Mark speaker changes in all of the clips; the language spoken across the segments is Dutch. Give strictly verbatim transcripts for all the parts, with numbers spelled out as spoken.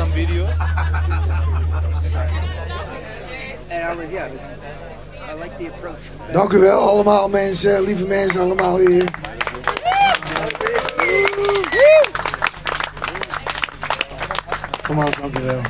Speaker 1: on video.
Speaker 2: And I was, yeah, it was, I like the approach.
Speaker 3: Dank u wel allemaal mensen, lieve mensen allemaal hier. Nogmaals, dank u wel.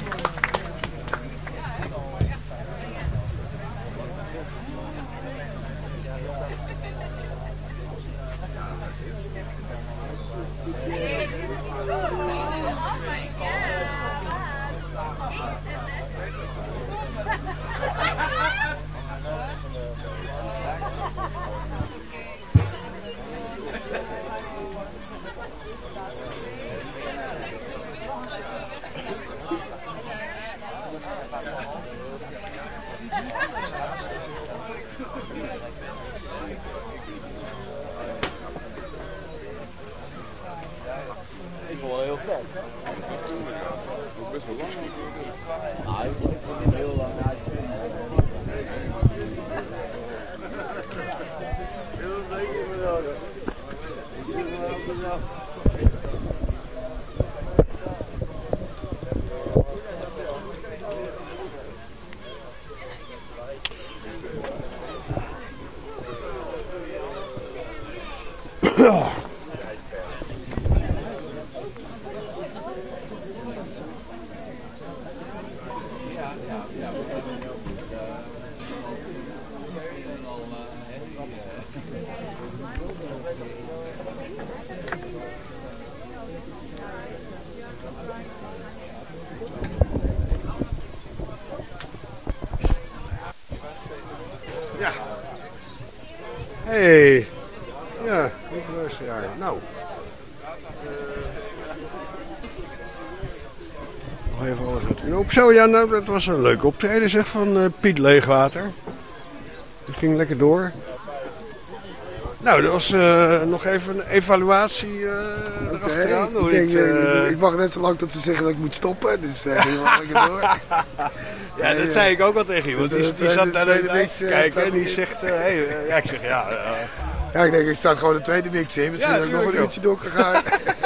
Speaker 4: Ja. Hey. Ja, lieve luisteraar. Nou. Nog even alles uit u op. Zo, ja, nou, dat was een leuk optreden zeg van uh, Piet Leegwater. Die ging lekker door. Nou, dat was uh, nog even een evaluatie uh,
Speaker 3: Oké,
Speaker 4: erachteraan.
Speaker 3: ik, denk,
Speaker 4: ik, uh...
Speaker 3: ik, ik wacht net zo lang tot ze zeggen dat ik moet stoppen, dus uh, ging wel lekker door.
Speaker 4: Ja, dat zei ik ook al tegen je, want die, die zat naar de mix te kijken en die zegt, uh, hey, uh, ja, ik zeg ja. Uh,
Speaker 3: ja, ik denk, ik start gewoon de tweede mix in, misschien
Speaker 4: ja,
Speaker 3: dat ik nog een
Speaker 4: ook.
Speaker 3: uurtje door kan gaan.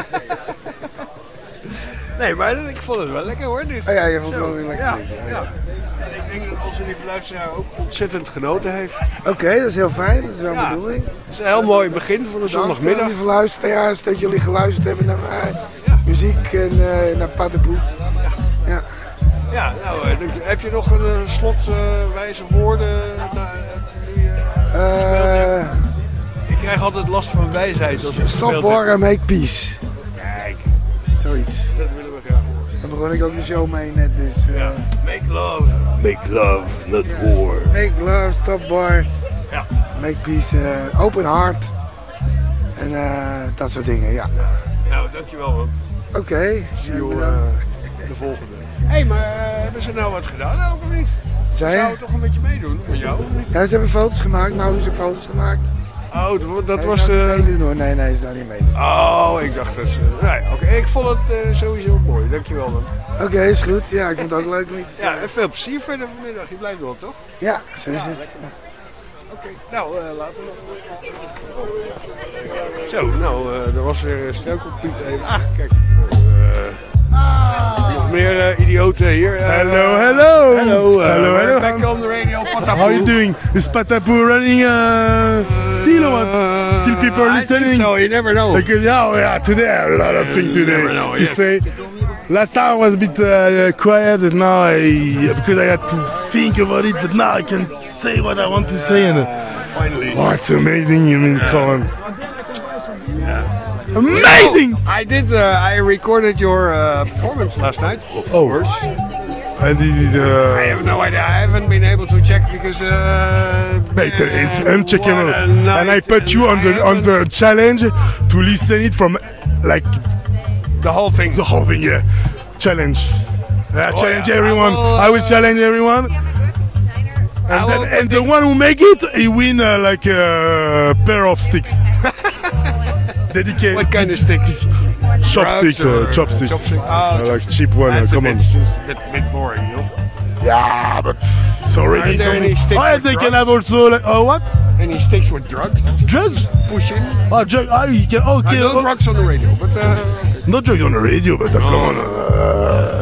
Speaker 4: Nee, maar ik vond het wel lekker hoor. Dit.
Speaker 3: Oh ja, je vond het wel weer lekker.
Speaker 4: Ja,
Speaker 3: ja,
Speaker 4: ja. ja. En ik denk dat onze lieve luisteraar ook ontzettend genoten heeft.
Speaker 3: Oké, okay, dat is heel fijn, dat is wel de
Speaker 4: ja.
Speaker 3: bedoeling.
Speaker 4: Het is een heel mooi begin van de zondagmiddag.
Speaker 3: Dank lieve luisteraars dat jullie geluisterd hebben naar mijn ja. muziek en uh, naar Pattenpoe. Ja.
Speaker 4: Ja, nou, heb je nog een uh, slotwijze uh, woorden? Uh, uh, uh, ik krijg altijd last van wijsheid als ik
Speaker 3: Stop war and make peace.
Speaker 4: Kijk.
Speaker 3: Zoiets.
Speaker 4: Dat willen we graag horen.
Speaker 3: Daar begon ik ook de show mee net, dus... Uh,
Speaker 4: ja. Make love. Make love, not
Speaker 3: ja.
Speaker 4: war.
Speaker 3: Make love, stop war.
Speaker 4: Ja.
Speaker 3: Make peace, uh, open heart. En uh, dat soort dingen, ja.
Speaker 4: Nou, dankjewel man.
Speaker 3: Oké. Okay.
Speaker 4: See you uh, de volgende. Hé, hey, maar uh, hebben ze nou wat gedaan nou, of niet?
Speaker 3: Zij?
Speaker 4: Zou het toch een beetje meedoen met jou?
Speaker 3: Ja, ze hebben foto's gemaakt. Nou, ze hebben foto's gemaakt.
Speaker 4: Oh, dat, dat
Speaker 3: nee,
Speaker 4: was de...
Speaker 3: Niet meedoen, hoor. Nee, nee, ze zou niet meedoen.
Speaker 4: Oh, ik dacht dat ze... Nee, oké. Okay. Ik vond het uh, sowieso mooi. Dankjewel man.
Speaker 3: Oké, okay, is goed. Ja, ik vond het ook leuk om iets te zeggen.
Speaker 4: Ja, en veel plezier verder vanmiddag. Je blijft wel, toch?
Speaker 3: Ja, zo is ja, het.
Speaker 4: Ja. Oké, okay. Nou, uh, laten we nog... Zo, nou, uh, er was weer struikelpiet even. Ah, kijk. Uh, ah. Nog meer uh, idioten hier. Uh,
Speaker 5: hello, hello.
Speaker 4: Hello, uh,
Speaker 5: hello, hello.
Speaker 4: Back Hans. On the radio, Patapoo.
Speaker 5: How are you doing? Is Patapoo running uh, still or what? Still people
Speaker 4: uh,
Speaker 5: listening?
Speaker 4: I think so, you never know.
Speaker 5: Like, yeah, yeah, today I have a lot of
Speaker 4: uh,
Speaker 5: things today
Speaker 4: know,
Speaker 5: to
Speaker 4: yes.
Speaker 5: say. Last time I was a bit uh, quiet, and now I, because I had to think about it, but now I can say what I want to say. And, uh,
Speaker 4: finally.
Speaker 5: Oh, it's amazing, I mean,
Speaker 4: yeah.
Speaker 5: come on.
Speaker 4: Yeah.
Speaker 5: Amazing!
Speaker 4: Well, I did, uh, I recorded your uh, performance last night, of
Speaker 5: oh.
Speaker 4: course.
Speaker 5: And did, uh,
Speaker 4: I have no idea, I haven't been able to check because... Uh,
Speaker 5: it's, it's uncheckable.
Speaker 4: Uh,
Speaker 5: and I put you on the on the challenge to listen it from, like...
Speaker 4: The whole thing?
Speaker 5: The whole thing, yeah. Challenge. I
Speaker 4: oh,
Speaker 5: challenge
Speaker 4: yeah.
Speaker 5: everyone.
Speaker 4: I will, uh,
Speaker 5: I will challenge everyone. And then, and the one who make it, he win uh, like a pair of sticks. Dedicated.
Speaker 4: What kind of sticks?
Speaker 5: Chopsticks, uh, chopsticks.
Speaker 4: Chopstick. Oh,
Speaker 5: uh, like cheap one. Uh, come
Speaker 4: a
Speaker 5: on.
Speaker 4: bit, bit, bit boring, you know?
Speaker 5: Yeah, but it's already
Speaker 4: Are there
Speaker 5: something.
Speaker 4: any sticks
Speaker 5: Oh,
Speaker 4: with
Speaker 5: they
Speaker 4: drugs?
Speaker 5: can have also like, oh what?
Speaker 4: Any sticks with drugs?
Speaker 5: Drugs?
Speaker 4: Pushing?
Speaker 5: Oh, drugs. Oh, you can. Okay.
Speaker 4: Uh, no
Speaker 5: oh.
Speaker 4: drugs on the radio, but. Uh,
Speaker 5: Not drugs on the radio, but uh, come on. Uh,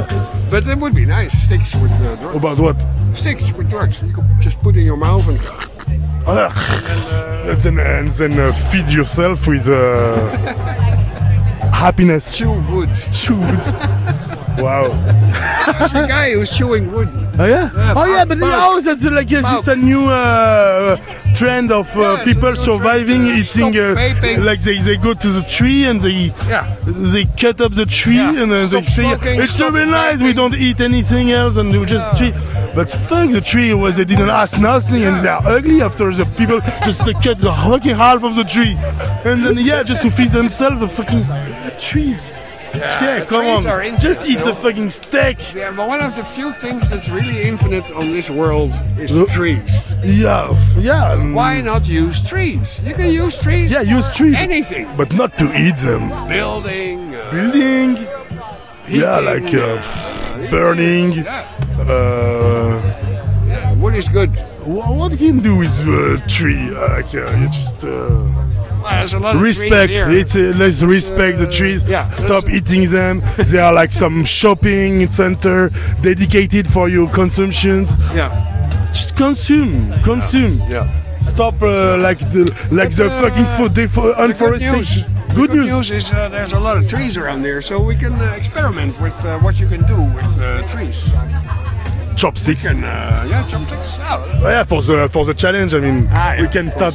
Speaker 4: But it would be nice. Sticks with uh, drugs.
Speaker 5: About what?
Speaker 4: Sticks with drugs. You could just put in your mouth and.
Speaker 5: Ah, and then, and then uh, feed yourself with uh, happiness.
Speaker 4: Chew wood.
Speaker 5: Chew wood. Wow.
Speaker 4: There's a guy who's chewing wood.
Speaker 5: Oh yeah?
Speaker 4: Yeah,
Speaker 5: oh yeah, but
Speaker 4: pulp.
Speaker 5: oh, that's like yes, it's a new uh, trend of uh,
Speaker 4: Yeah,
Speaker 5: people
Speaker 4: it's a new
Speaker 5: surviving,
Speaker 4: trend.
Speaker 5: eating.
Speaker 4: Stop
Speaker 5: Uh,
Speaker 4: vaping.
Speaker 5: like they, they go to the tree and they
Speaker 4: Yeah.
Speaker 5: they cut up the tree
Speaker 4: Yeah.
Speaker 5: and uh, they
Speaker 4: Stop
Speaker 5: say
Speaker 4: smoking,
Speaker 5: it's
Speaker 4: stop
Speaker 5: so nice. We
Speaker 4: vaping."
Speaker 5: don't eat anything else and we just tree. But fuck the tree was they didn't ask nothing and they are ugly after the people just uh, cut the fucking half of the tree and then yeah just to feed themselves the fucking trees. Yeah, come
Speaker 4: trees
Speaker 5: on.
Speaker 4: are infinite,
Speaker 5: Just eat
Speaker 4: you
Speaker 5: the
Speaker 4: know?
Speaker 5: fucking steak.
Speaker 4: Yeah, but one of the few things that's really infinite on this world is
Speaker 5: Look.
Speaker 4: trees.
Speaker 5: Yeah, yeah. mm,
Speaker 4: Why not use trees? You can use trees.
Speaker 5: Yeah, use
Speaker 4: for
Speaker 5: tree.
Speaker 4: Anything.
Speaker 5: But not to eat them.
Speaker 4: Building. Uh,
Speaker 5: Building. Yeah,
Speaker 4: heating,
Speaker 5: like uh,
Speaker 4: uh,
Speaker 5: burning.
Speaker 4: Yeah.
Speaker 5: Uh,
Speaker 4: Yeah. Wood is good.
Speaker 5: wha- what can you do with uh, tree? Uh, like uh, you just. Uh,
Speaker 4: Well, there's a lot of
Speaker 5: Respect.
Speaker 4: trees here.
Speaker 5: It's uh, let's respect the trees.
Speaker 4: yeah,
Speaker 5: Stop
Speaker 4: that's-
Speaker 5: eating them. They are like some shopping center dedicated for your consumptions.
Speaker 4: Yeah.
Speaker 5: Just consume, consume.
Speaker 4: Yeah.
Speaker 5: Stop uh, like the like
Speaker 4: But,
Speaker 5: the
Speaker 4: uh,
Speaker 5: fucking food defo-
Speaker 4: The good news.
Speaker 5: unforestation.
Speaker 4: the
Speaker 5: Good
Speaker 4: good
Speaker 5: news.
Speaker 4: news is uh, there's a lot of trees around here, so we can uh, experiment with uh, what you can do with uh, trees.
Speaker 5: Chopsticks.
Speaker 4: Can uh, yeah, chopsticks. Oh,
Speaker 5: Oh, yeah, for the for the challenge. I mean,
Speaker 4: Ah, yeah,
Speaker 5: we can
Speaker 4: of
Speaker 5: start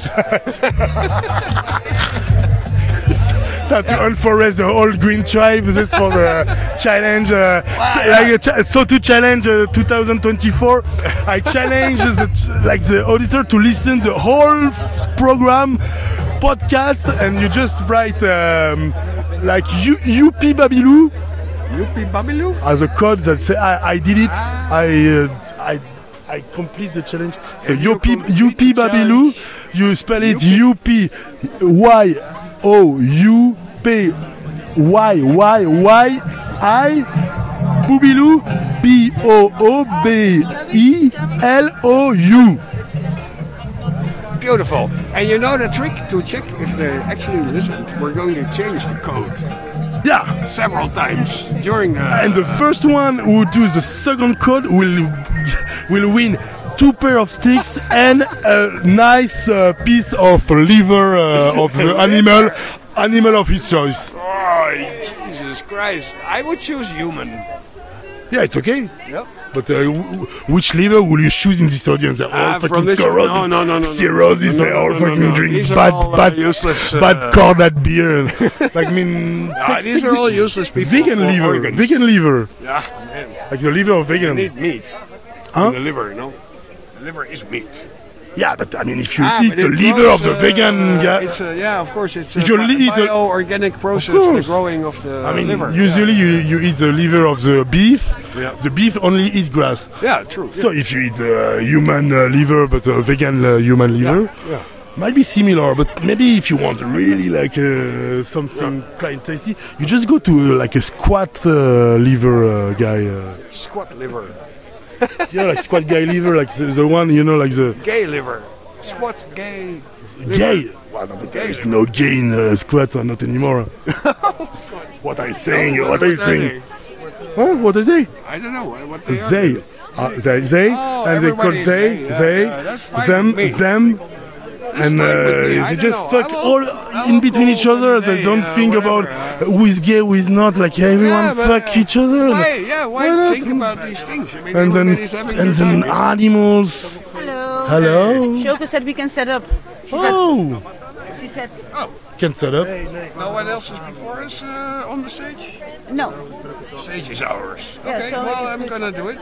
Speaker 5: start to unforest the whole green tribe just for the challenge. Uh, like a cha- so to challenge uh, twenty twenty-four, I challenge the, like the auditor to listen the whole program podcast, and you just write um, like U- UP Babylou
Speaker 4: Yuppie Babyloo.
Speaker 5: as a code that say I, I did it. I uh, I I complete the challenge. So
Speaker 4: And you
Speaker 5: U P
Speaker 4: complete
Speaker 5: U P
Speaker 4: the
Speaker 5: Babylou,
Speaker 4: challenge.
Speaker 5: you spell it U P Y O U P Y Y Y I Boubilou B O O B I L O U.
Speaker 4: Beautiful. And you know the trick to check if they actually listened? We're going to change the code
Speaker 5: Yeah.
Speaker 4: several times during the.
Speaker 5: And the first one who do the second code will will win two pair of sticks and a nice uh, piece of liver uh, of the animal animal of his choice.
Speaker 4: Oh, Jesus Christ. I would choose human.
Speaker 5: Yeah, it's okay.
Speaker 4: Yep.
Speaker 5: But uh, w- which liver will you choose in this audience? They're all
Speaker 4: Ah, from
Speaker 5: fucking
Speaker 4: this-
Speaker 5: cirrhosis,
Speaker 4: no, no, no, no, no.
Speaker 5: cirrhosis.
Speaker 4: No,
Speaker 5: They
Speaker 4: no,
Speaker 5: all
Speaker 4: no, no,
Speaker 5: fucking
Speaker 4: no.
Speaker 5: drink
Speaker 4: These are
Speaker 5: bad,
Speaker 4: all, uh,
Speaker 5: bad,
Speaker 4: useless, uh,
Speaker 5: bad corned beer. And, like, I mean,
Speaker 4: Ah,
Speaker 5: take-
Speaker 4: these
Speaker 5: take
Speaker 4: are
Speaker 5: the-
Speaker 4: all useless people.
Speaker 5: vegan
Speaker 4: for
Speaker 5: liver,
Speaker 4: organs.
Speaker 5: vegan liver,
Speaker 4: Yeah, man.
Speaker 5: like the liver of
Speaker 4: You
Speaker 5: vegan.
Speaker 4: need meat.
Speaker 5: Huh?
Speaker 4: In the liver, you know? The liver is meat.
Speaker 5: Yeah, but I mean, if you
Speaker 4: Ah,
Speaker 5: eat
Speaker 4: but
Speaker 5: the
Speaker 4: it
Speaker 5: liver
Speaker 4: grows,
Speaker 5: of the
Speaker 4: uh,
Speaker 5: vegan guy,
Speaker 4: It's, uh, yeah, of course, it's a
Speaker 5: If you
Speaker 4: bi-
Speaker 5: eat the-
Speaker 4: bio-organic process,
Speaker 5: course.
Speaker 4: the growing of the
Speaker 5: I mean,
Speaker 4: liver.
Speaker 5: usually you, you eat the liver of the beef.
Speaker 4: Yeah.
Speaker 5: The beef only eat grass.
Speaker 4: Yeah, yeah true.
Speaker 5: So if you eat the human uh, liver, but a vegan uh, human liver,
Speaker 4: yeah.
Speaker 5: might be similar. But maybe if you want really like uh, something quite tasty, you just go to uh, like a squat uh, liver uh, guy. Uh,
Speaker 4: Squat liver.
Speaker 5: yeah, like squat guy liver, like the, the one you know, like the
Speaker 4: Gay liver. Squat gay liver.
Speaker 5: gay. Well, no, but there is no gay in uh, squat, uh, not anymore. What are you saying?
Speaker 4: No,
Speaker 5: What are you
Speaker 4: are
Speaker 5: saying?
Speaker 4: they?
Speaker 5: Huh? What is they?
Speaker 4: I don't know what they are.
Speaker 5: They. Uh, they, they,
Speaker 4: Oh,
Speaker 5: and they call
Speaker 4: everybody is
Speaker 5: they,
Speaker 4: they, yeah,
Speaker 5: they,
Speaker 4: yeah, that's fine
Speaker 5: them,
Speaker 4: with me.
Speaker 5: them, and
Speaker 4: fine with me.
Speaker 5: uh,
Speaker 4: I
Speaker 5: they
Speaker 4: don't
Speaker 5: just
Speaker 4: know.
Speaker 5: fuck
Speaker 4: I will-
Speaker 5: all
Speaker 4: I
Speaker 5: in
Speaker 4: will
Speaker 5: between
Speaker 4: go
Speaker 5: each other.
Speaker 4: with
Speaker 5: They
Speaker 4: they,
Speaker 5: don't
Speaker 4: uh,
Speaker 5: think
Speaker 4: whatever,
Speaker 5: about
Speaker 4: uh,
Speaker 5: who is gay, who is not. Like everyone
Speaker 4: Yeah, but,
Speaker 5: fuck
Speaker 4: uh,
Speaker 5: each other.
Speaker 4: Why? Yeah, why,
Speaker 5: Why not?
Speaker 4: think about these things? I mean,
Speaker 5: And then,
Speaker 4: everybody's having
Speaker 5: and
Speaker 4: their
Speaker 5: then
Speaker 4: time, yeah.
Speaker 5: animals.
Speaker 1: Hello.
Speaker 5: Hello.
Speaker 1: Shoko said we can set up. She
Speaker 5: Oh,
Speaker 1: said. She said
Speaker 5: can set up.
Speaker 4: No one else is before us uh, on the stage?
Speaker 1: no.
Speaker 4: Stage is ours.
Speaker 1: Yeah,
Speaker 4: Okay,
Speaker 1: so
Speaker 4: well,
Speaker 1: it's-
Speaker 4: I'm gonna do it.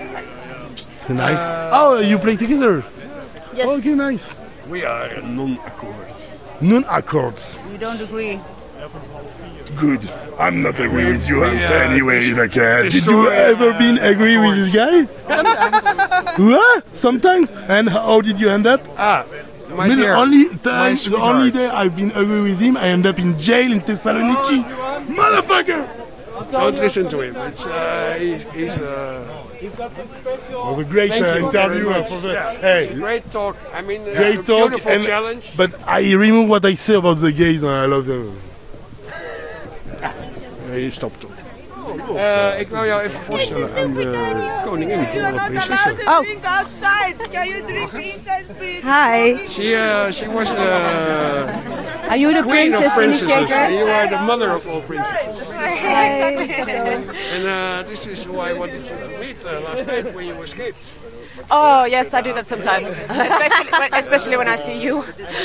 Speaker 5: Nice. Oh, you play together.
Speaker 1: Yes.
Speaker 5: Okay, nice.
Speaker 4: We are non-accord.
Speaker 5: Non-accords.
Speaker 1: We don't agree.
Speaker 5: Good. I'm not agree with you,
Speaker 4: we,
Speaker 5: answer
Speaker 4: uh,
Speaker 5: anyway.
Speaker 4: dis-
Speaker 5: Like, uh, did you
Speaker 4: destroy,
Speaker 5: ever
Speaker 4: uh,
Speaker 5: been agree with this guy?
Speaker 1: Sometimes.
Speaker 5: What? Sometimes. And how did you end up?
Speaker 4: Ah, my
Speaker 5: I mean,
Speaker 4: dear.
Speaker 5: only
Speaker 4: my
Speaker 5: time, the
Speaker 4: sweetheart.
Speaker 5: only day I've been agree with him, I end up in jail in Thessaloniki. Motherfucker!
Speaker 4: Don't listen to him. It's, uh, he's, he's uh,
Speaker 5: Was a great
Speaker 4: thank
Speaker 5: uh,
Speaker 4: you
Speaker 5: interview.
Speaker 4: very
Speaker 5: uh,
Speaker 4: much.
Speaker 5: for the,
Speaker 4: Yeah,
Speaker 5: hey,
Speaker 4: great talk. I mean, it's
Speaker 5: great
Speaker 4: a
Speaker 5: talk.
Speaker 4: beautiful
Speaker 5: And,
Speaker 4: challenge.
Speaker 5: but I remove what I say about the gays, and I love them.
Speaker 4: He stopped talking. Uh, ik wou jou even voorstellen aan de koningin van alle prinsessen.
Speaker 1: Oh.
Speaker 6: Drink outside. Can you drink inside, please?
Speaker 1: Hi.
Speaker 4: She, uh, she was the
Speaker 1: Are you the
Speaker 4: queen of
Speaker 1: princess
Speaker 4: princesses, and
Speaker 1: initiator?
Speaker 4: you are the mother of all princesses.
Speaker 1: Hi.
Speaker 4: And uh, this is who I wanted you to meet uh, last night when you escaped.
Speaker 7: Oh yes, I do that sometimes, especially when, especially when I see you.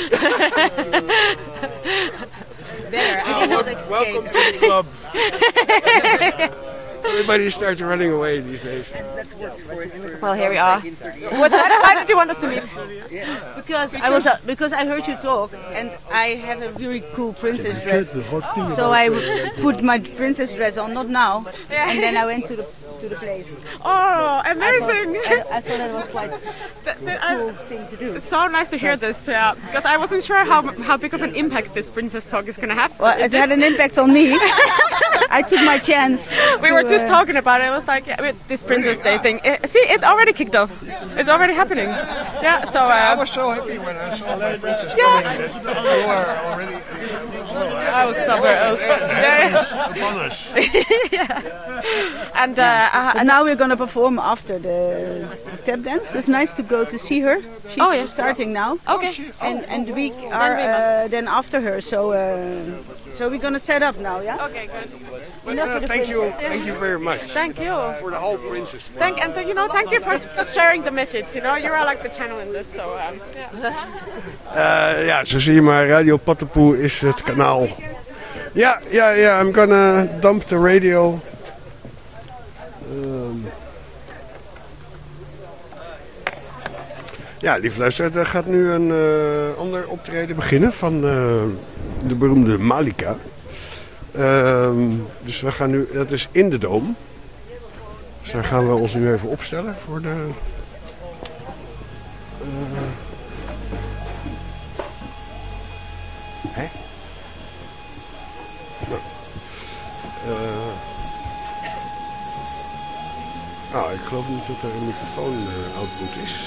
Speaker 1: Better. I did not escape.
Speaker 4: Welcome to the club. Everybody starts running away these days.
Speaker 7: Well, here we are. What, why, why did you want us to meet?
Speaker 1: Because I was uh, because I heard you talk, and I have a very cool princess dress. So I put my princess dress on, not now, and then I went to the to the place.
Speaker 7: Oh, amazing!
Speaker 1: I thought, I, I thought that was quite
Speaker 7: That-
Speaker 1: a
Speaker 7: that- I-
Speaker 1: cool thing to do.
Speaker 7: It's so nice to hear this, yeah, because I wasn't sure how how big of an impact this princess talk is going to have.
Speaker 1: Well, it had an impact on me. I took my chance.
Speaker 7: We
Speaker 1: to,
Speaker 7: were just
Speaker 1: uh,
Speaker 7: talking about it. It was like, yeah, with this Princess Day thing. Eh, see, it already kicked off. It's already happening. Yeah, so.
Speaker 4: I
Speaker 7: Uh,
Speaker 4: was so happy when I saw my princess
Speaker 7: Yeah.
Speaker 4: coming that you are already
Speaker 7: I was somewhere else. Yeah.
Speaker 4: upon us.
Speaker 7: And uh, uh,
Speaker 1: And now we're gonna perform after the tap dance. It's nice to go to see her. She's
Speaker 7: Oh, yeah.
Speaker 1: starting now.
Speaker 7: okay.
Speaker 1: And and we are
Speaker 7: we must.
Speaker 1: uh, then after her. So uh, so we're gonna set up now, yeah.
Speaker 7: Okay, good.
Speaker 4: But
Speaker 1: Enough
Speaker 4: uh,
Speaker 1: with the
Speaker 4: thank you,
Speaker 1: princess.
Speaker 4: thank you very much
Speaker 7: Thank you.
Speaker 4: for the whole princess.
Speaker 7: Thank and th- you know, thank you for s- sharing the message. You know, you are like the channel in this. So um, yeah.
Speaker 4: Uh, ja, zo zie je maar, Radio Pattenpoe is het kanaal. Ja, ja, ja, I'm gonna dump the radio. Ehm. Ja, lieve luisteraars, er gaat nu een eh, ander optreden beginnen van eh, de beroemde Malika. Ehm, dus we gaan nu, dat is in de Dom. Dus daar gaan we ons nu even opstellen voor de... eh, Hè? Nou. Eh. Nou, ik geloof niet dat er een microfoon uh, output is.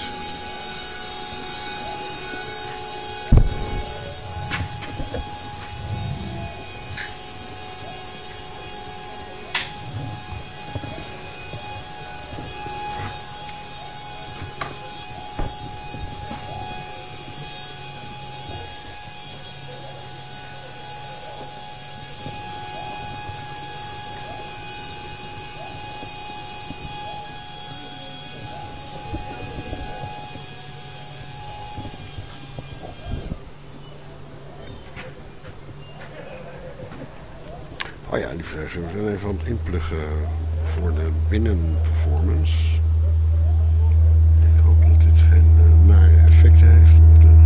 Speaker 4: Oh ja, lieve luisteraars, we zijn even aan het inpluggen voor de binnenperformance. Ik hoop dat dit geen uh, nare effecten heeft op de...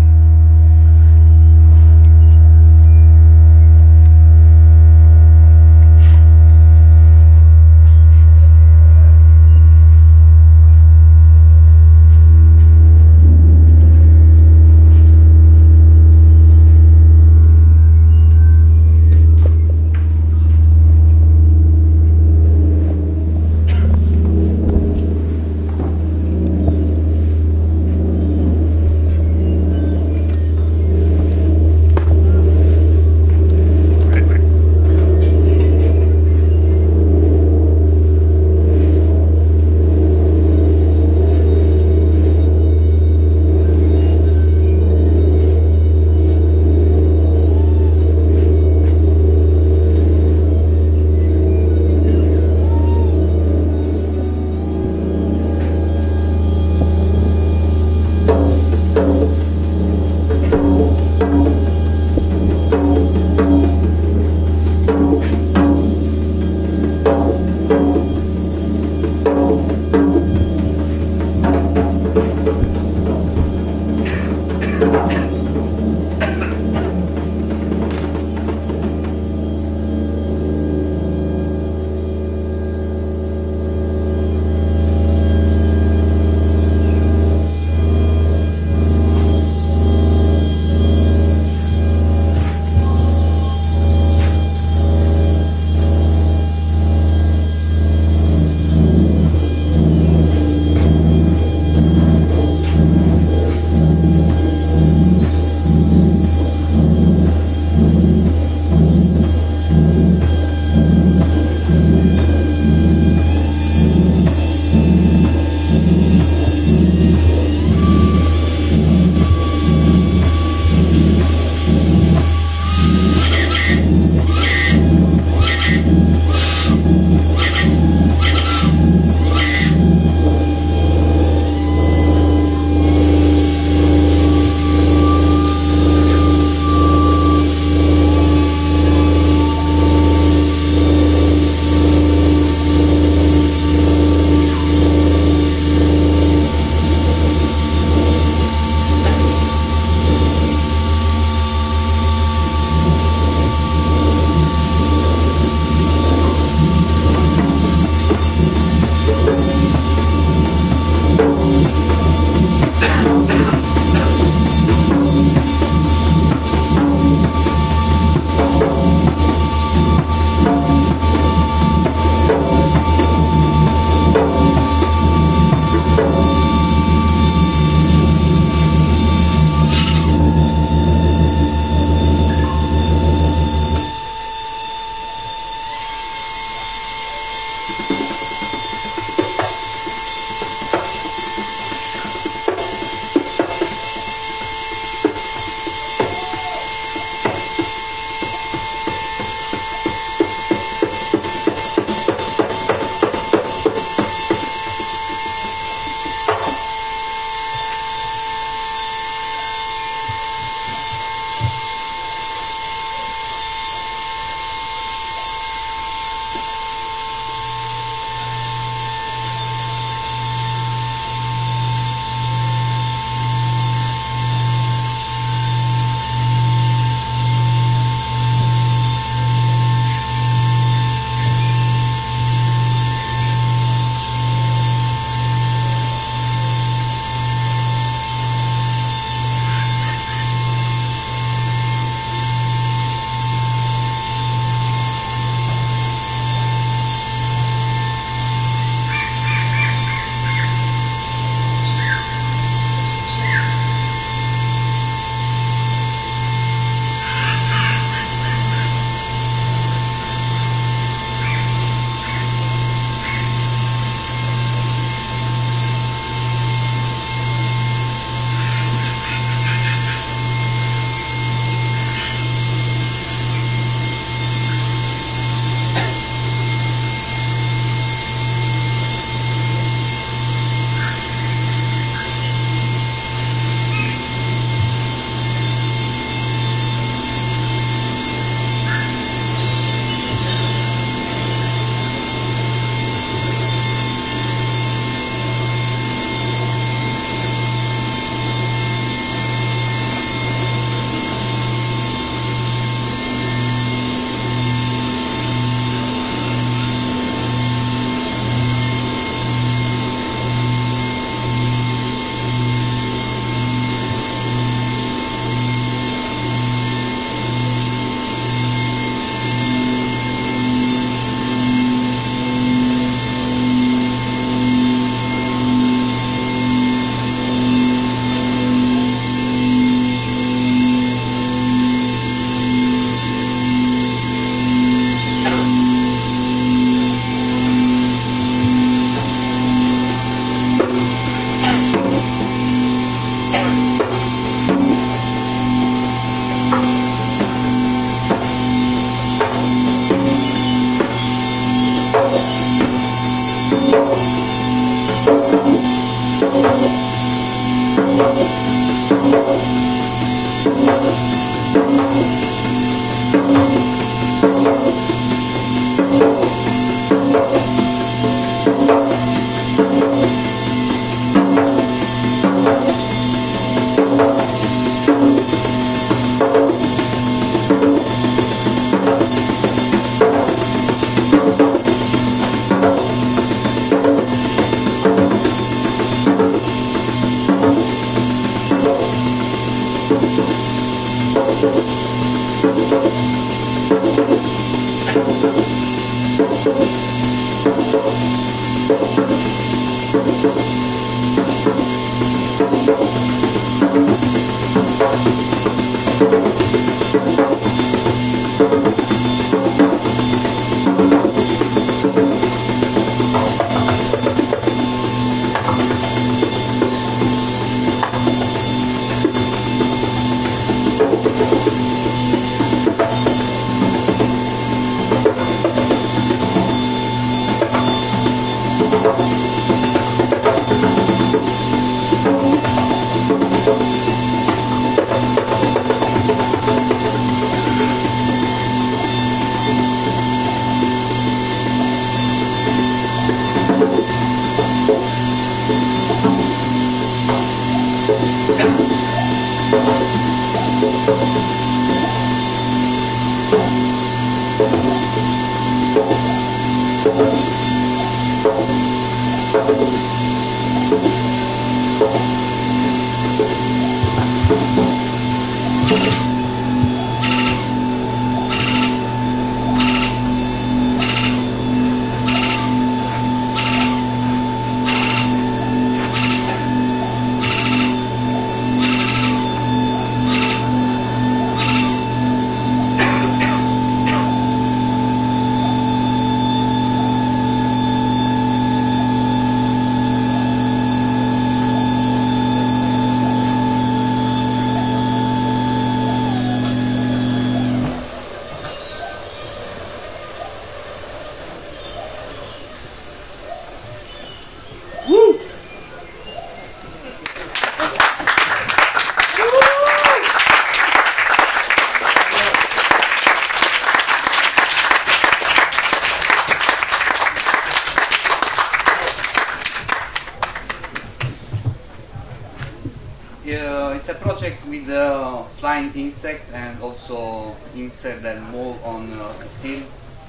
Speaker 2: Uh, it's a project with uh, flying insect and also insect that move on uh, steel,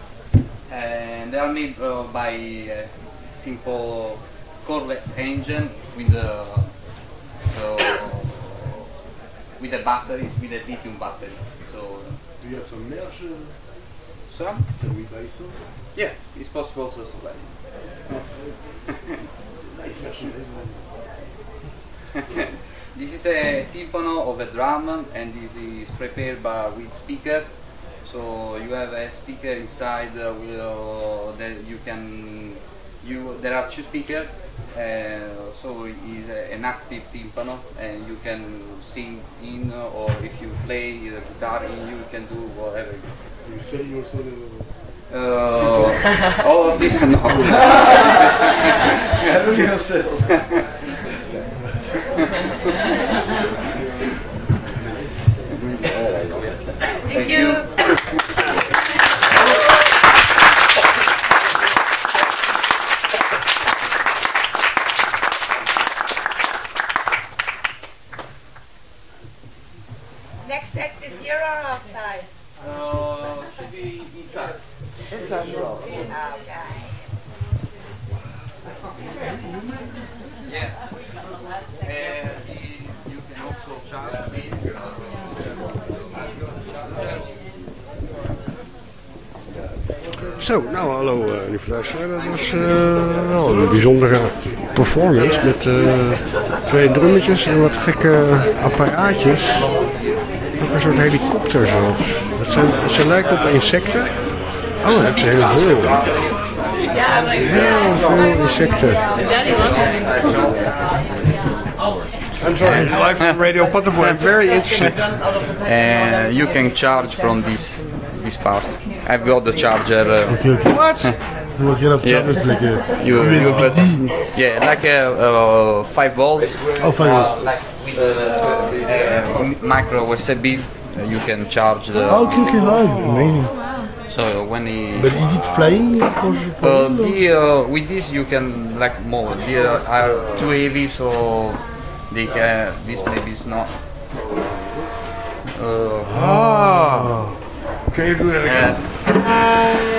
Speaker 2: and they are made uh, by a simple cordless engine with a uh, with a battery, with a lithium battery. So
Speaker 5: Do you have some merch? Uh,
Speaker 2: some?
Speaker 5: Can we buy some?
Speaker 2: Yeah, it's possible also to buy.
Speaker 5: Nice merchandise.
Speaker 2: This is a timpano of a drum, and this is prepared by with speaker. So you have a speaker inside uh, with, uh, that you can you there are two speakers. Uh, so it is a, an active timpano, and you can sing in, uh, or if you play the guitar in, you can do whatever.
Speaker 5: You sell also the.
Speaker 2: Uh, all of this, no.
Speaker 6: Thank you. Next act is here or outside?
Speaker 2: Uh, should be inside.
Speaker 8: Inside as well.
Speaker 6: Okay.
Speaker 2: Yeah. And you can also charge me.
Speaker 4: Zo, nou hallo uh, lieve luisteraar. Dat was uh, wel een bijzondere performance met uh, twee drummetjes en wat gekke apparaatjes. Ook een soort helikopter zelfs. Dat zijn, ze lijken op insecten. Oh, hij heeft heel veel. Heel veel insecten. I'm sorry, live from Radio Potterboy. I'm very interested.
Speaker 2: And you can charge from this this part. I've got the charger. Uh,
Speaker 5: Okay, okay.
Speaker 4: What?
Speaker 5: What kind of chargers?
Speaker 2: Yeah.
Speaker 5: Like a
Speaker 2: you,
Speaker 5: U
Speaker 2: you
Speaker 5: S
Speaker 2: put,
Speaker 5: B D?
Speaker 2: yeah, like a uh, five volt.
Speaker 5: Oh, five volts.
Speaker 2: Uh, like with a uh, micro U S B, uh, you can charge the.
Speaker 5: Oh, okay, okay, right. Amazing.
Speaker 2: So when he.
Speaker 5: But is it flying? For, for
Speaker 2: Uh,
Speaker 5: you, or?
Speaker 2: the, uh, with this you can like more. They are too heavy, so they can. This maybe is not. Uh,
Speaker 4: Ah. Kun je doen dat again?
Speaker 2: uh,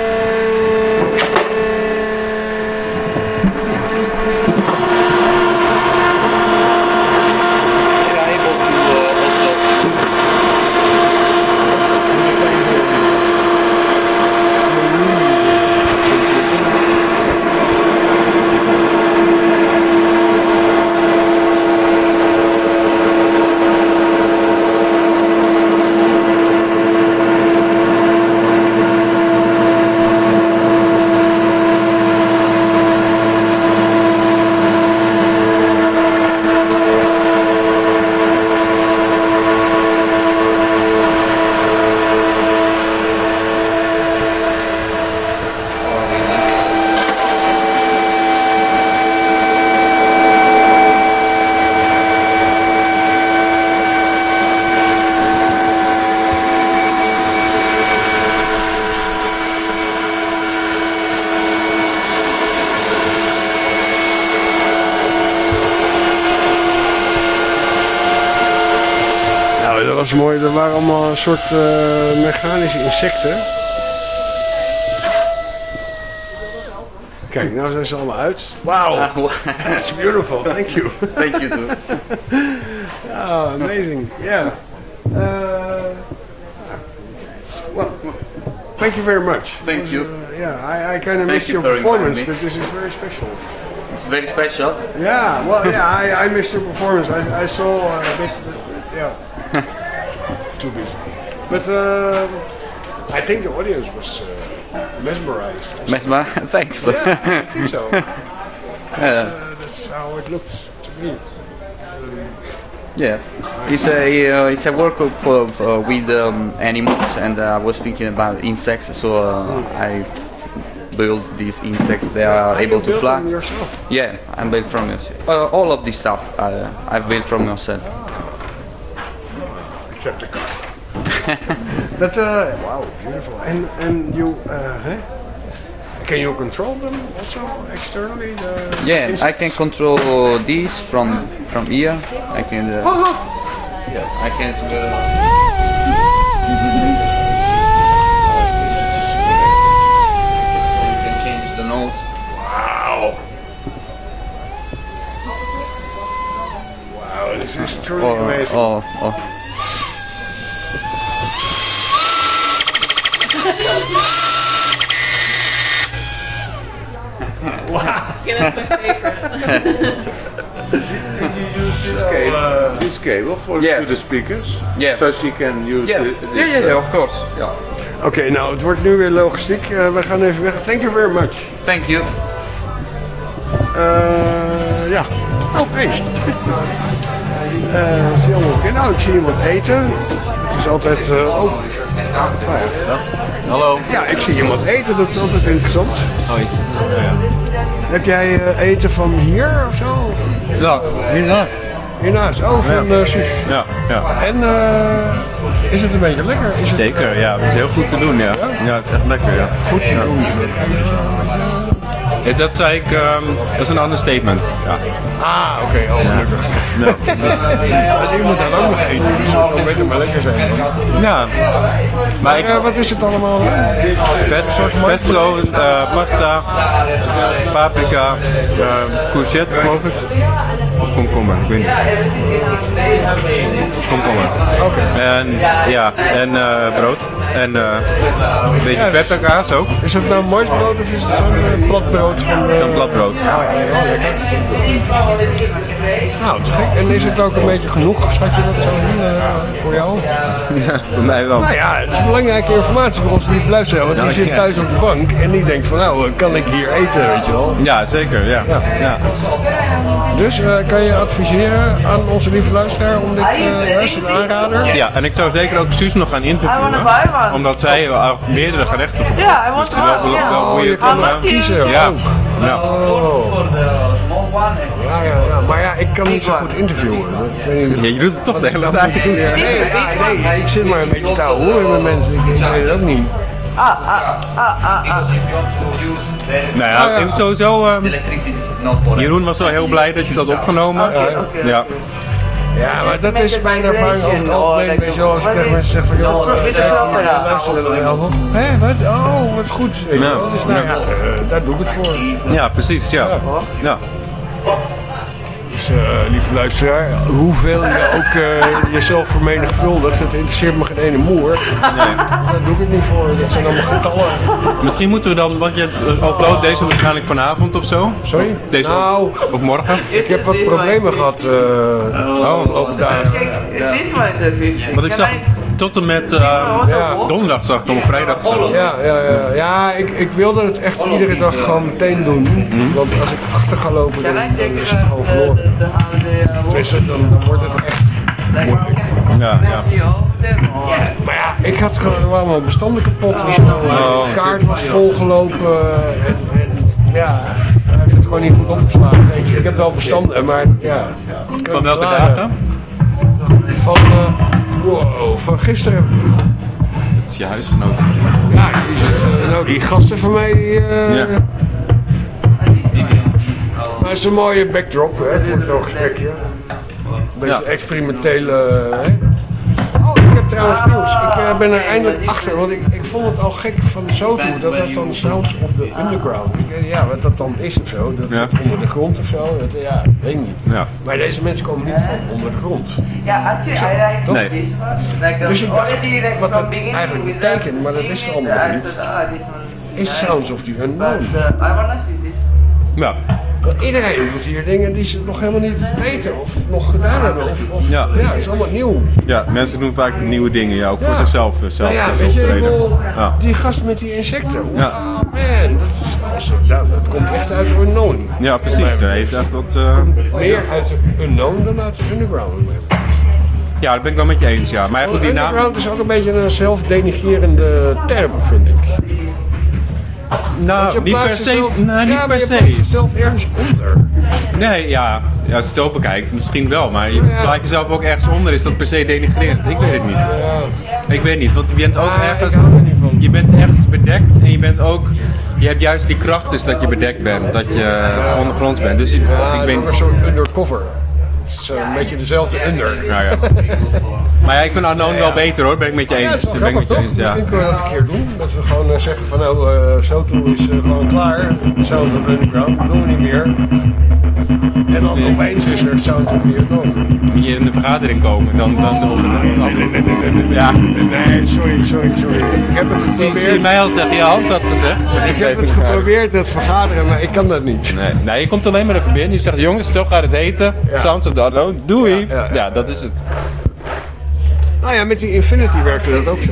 Speaker 2: they are able to uh, also.
Speaker 4: is mooi. Er waren allemaal een soort uh, mechanische insecten. Kijk, nou zijn ze allemaal uit. Wow, that's beautiful. Thank you.
Speaker 2: Thank you too.
Speaker 4: Oh, amazing. Yeah. Uh, well, thank you very much.
Speaker 2: Thank
Speaker 4: was,
Speaker 2: you.
Speaker 4: Uh, yeah, I, I kind of missed your performance, but this is very special.
Speaker 2: It's very special.
Speaker 4: Yeah, well, yeah, I, I missed your performance. I, I saw a bit, but, yeah, too busy. But uh, I think the audience was uh, mesmerized.
Speaker 2: Mesmerized? Thanks for
Speaker 4: yeah, I think so.
Speaker 2: Yeah.
Speaker 4: Uh, that's how it looks to me. Um,
Speaker 2: yeah, it's a uh, it's a work for, for with um, animals, and uh, I was thinking about insects, so uh, mm. I build these insects. They are
Speaker 4: are
Speaker 2: able
Speaker 4: you
Speaker 2: to fly.
Speaker 4: Them yourself?
Speaker 2: Yeah, I'm built from yourself. Uh, all of this stuff uh, I've built from yourself.
Speaker 4: Except the car. But uh, wow, beautiful. And and you, uh, huh? Can you control them also externally? The
Speaker 2: yeah,
Speaker 4: insects?
Speaker 2: I can control these from from here. I can. Uh,
Speaker 4: oh,
Speaker 2: yeah, I can. Uh, you can change the notes.
Speaker 4: Wow. Wow, this is truly
Speaker 2: oh,
Speaker 4: amazing.
Speaker 2: Oh, oh.
Speaker 4: Wow.
Speaker 7: Yeah, that's my favorite.
Speaker 8: This cable, uh, this cable for
Speaker 2: yes.
Speaker 8: to the speakers,
Speaker 2: yeah.
Speaker 8: so she can use
Speaker 2: yeah.
Speaker 8: the,
Speaker 2: this, yeah, yeah, yeah, of course. Yeah.
Speaker 4: Oké, okay, nou het wordt nu weer logistiek. Uh, we gaan even weg. Thank you very much.
Speaker 2: Thank you.
Speaker 4: Uh, ja. Oh, hey. uh, zie je nou, ik zie iemand eten. Het is altijd... Uh, oh.
Speaker 9: Wat? Hallo?
Speaker 4: Ja, ik zie iemand eten, dat is altijd interessant.
Speaker 9: Oh, iets. Oh, ja.
Speaker 4: Heb jij uh, eten van hier of zo?
Speaker 9: Ja, hiernaast.
Speaker 4: Hiernaast, oh, van uh, Suus.
Speaker 9: Ja, ja.
Speaker 4: En uh, is het een beetje lekker? Is het...
Speaker 9: Zeker, ja, het is heel goed te doen, ja. Ja, het is echt lekker, ja.
Speaker 4: Goed te
Speaker 9: ja.
Speaker 4: doen.
Speaker 9: Ja, dat zei ik, um, dat is een understatement. Ja.
Speaker 4: Ah, oké, okay, oh gelukkig. Ja. Ja. Ik moet dan ook nog eten, dus dat moet het maar lekker zijn. Ja. Maar ik, uh, wat is het allemaal?
Speaker 9: Pesto, pesto uh, pasta, paprika, uh, courgette geloof ik. Of komkommer, ik weet niet. Komkommer. Oké. Okay. En ja, en uh, brood. En uh, een beetje ja, feta kaas ook.
Speaker 4: Is het nou maisbrood of is het zo'n uh, platbrood van... Uh...
Speaker 9: Zo'n platbrood.
Speaker 4: Oh, ja, oh, lekker. Nou, het is gek. En is het ook een beetje genoeg, schat je dat zo in, uh, voor jou?
Speaker 9: Ja, voor mij wel.
Speaker 4: Nou ja, het is belangrijke informatie voor ons lieve luisteraar, want die nou, zit ja. thuis op de bank en die denkt van nou, kan ik hier eten, weet je wel?
Speaker 9: Ja, zeker, ja. ja. ja.
Speaker 4: Dus uh, kan je adviseren aan onze lieve luisteraar om dit uh, juist een aanrader?
Speaker 9: Ja, en ik zou zeker ook Suus nog gaan interviewen, omdat zij uh, meerdere gerechten gebruikt.
Speaker 6: Ja, hij was
Speaker 9: dus wel, wel, wel hoe je kan uh,
Speaker 4: kiezen.
Speaker 9: Ja. Ja.
Speaker 4: Oh. Ja, ja, ja, maar ja, ik kan niet zo goed interviewen.
Speaker 9: Ja, je doet het toch de hele tijd.
Speaker 4: Nee, nee, nee, ik zit maar een beetje te horen met mensen, ik weet het ook niet.
Speaker 6: Ah, ah, ah, ah, ah.
Speaker 9: Nou ja, en sowieso, um, Jeroen was wel heel blij dat je dat had opgenomen.
Speaker 4: Okay, okay. Ja. Ja, maar dat is mijn ervaring over het algemeen. Weet je wel, als ik tegen mensen zeg van joh, luisteren naar je album. Hé, wat? Oh, wat goed. Ja. Dus nou ja, uh, daar doe ik het voor.
Speaker 9: Ja, precies, ja. ja. ja.
Speaker 4: Dus uh, lieve luisteraar, hoeveel je ook uh, jezelf vermenigvuldigt, dat interesseert me geen ene moer. Nee. Daar doe ik het niet voor, dat zijn allemaal getallen.
Speaker 9: Misschien moeten we dan, want je uploadt deze waarschijnlijk vanavond of zo?
Speaker 4: Sorry?
Speaker 9: Deze
Speaker 4: nou,
Speaker 9: of morgen?
Speaker 4: Ik heb wat problemen gehad uh, de afgelopen dagen.
Speaker 9: Ja. Want ik zag tot en met uh, ja. donderdag zag ik hem, vrijdag zo.
Speaker 4: Ja, ja, ja. ja ik, ik wilde het echt iedere dag gewoon meteen doen. Mm-hmm. Want als ik achter ga lopen, dan, dan is het gewoon verloren. Tenminste, dan, dan wordt het echt moeilijk.
Speaker 9: Ja, ja.
Speaker 4: Maar ja, ik had gewoon allemaal bestanden kapot. Dus de oh, kaart was volgelopen. En, en ja, hij heeft het gewoon niet goed opgeslagen. Ik, ik heb wel bestanden, maar ja.
Speaker 9: Van welke dagen?
Speaker 4: Van, uh, wow, van gisteren.
Speaker 9: Dat is je huisgenoot.
Speaker 4: Ja, die, uh, nou, die gasten van mij, die... Uh, ja. Maar het is een mooie backdrop hè, voor zo'n gesprekje. Een beetje ja. experimentele... Hè? Oh, trouwens nieuws. Ik uh, ben er eindelijk achter, want ik, ik vond het al gek van Soto dat dat dan Sounds of the Underground. Ik, ja, wat dat dan is of zo. Dat
Speaker 9: ja.
Speaker 4: zit onder de grond of zo. Dat, ja, weet ik niet.
Speaker 9: Ja.
Speaker 4: Maar deze mensen komen niet van onder de grond.
Speaker 6: Ja,
Speaker 4: Zo,
Speaker 9: nee.
Speaker 4: Dus ik dacht, wat dat eigenlijk betekent, maar dat wist het allemaal niet, is Sounds of the Unknown.
Speaker 9: Ja.
Speaker 4: Iedereen doet hier dingen die ze nog helemaal niet weten of nog gedaan hebben. Of, of,
Speaker 9: ja.
Speaker 4: ja, het is allemaal nieuw.
Speaker 9: Ja, mensen doen vaak nieuwe dingen, ja, ook voor
Speaker 4: ja.
Speaker 9: zichzelf. zelf
Speaker 4: nou ja, weet je, ik wil, ja. die gast met die insecten.
Speaker 9: Ja.
Speaker 4: Oh man, dat, is awesome. nou, dat komt echt uit de Unknown.
Speaker 9: Ja, precies. Dat heeft echt wat... Uh...
Speaker 4: meer uit de Unknown dan uit de Underground.
Speaker 9: Ja, dat ben ik wel met je eens, ja. Maar goed, die naam...
Speaker 4: Underground is ook een beetje een zelfdenigrerende term, vind ik.
Speaker 9: Nou, niet per se.
Speaker 4: Zelf,
Speaker 9: nee, niet
Speaker 4: ja,
Speaker 9: per
Speaker 4: je
Speaker 9: se.
Speaker 4: jezelf ergens onder.
Speaker 9: Nee, ja. ja, als je het zo bekijkt, misschien wel. Maar je
Speaker 4: ja.
Speaker 9: plaat jezelf ook ergens onder, is dat per se denigrerend? Ik weet het niet. Ja. Ik weet niet, want je bent ook
Speaker 4: ah,
Speaker 9: ergens... Je bent ergens bedekt en je bent ook... Je hebt juist die kracht dus dat je bedekt bent, dat je ondergronds bent. Dus ik,
Speaker 4: ja,
Speaker 9: ik ben...
Speaker 4: ook een soort undercover. Zo een beetje dezelfde under.
Speaker 9: Ja, ja. Maar ja, ik vind Unknown ja, ja. wel beter hoor, ben ik met je eens.
Speaker 4: Ja,
Speaker 9: ben ik met je eens ja.
Speaker 4: Misschien kunnen we dat een keer doen. Dat we gewoon uh, zeggen van nou, uh, Soto is uh, gewoon klaar. Sounds of the Underground, dat doen we niet meer. En dan opeens is er Sounds of the Unknown.
Speaker 9: Moet je in de vergadering komen, dan... dan, dan, dan
Speaker 4: nee, nee, nee, nee, nee, nee.
Speaker 9: Ja.
Speaker 4: Nee, sorry, sorry, sorry. Ik heb het geprobeerd.
Speaker 9: Zie je mij al zeggen, ja, Hans had gezegd.
Speaker 4: Ik heb het geprobeerd, het vergaderen, maar ik kan dat niet.
Speaker 9: Nee, nee je komt alleen maar even binnen. Je zegt, jongens, zo gaat het heten. Ja. Sounds of the Unknown, doei. Ja, ja, ja. ja, dat is het.
Speaker 4: Nou ja, met die Infinity werkte dat ook zo.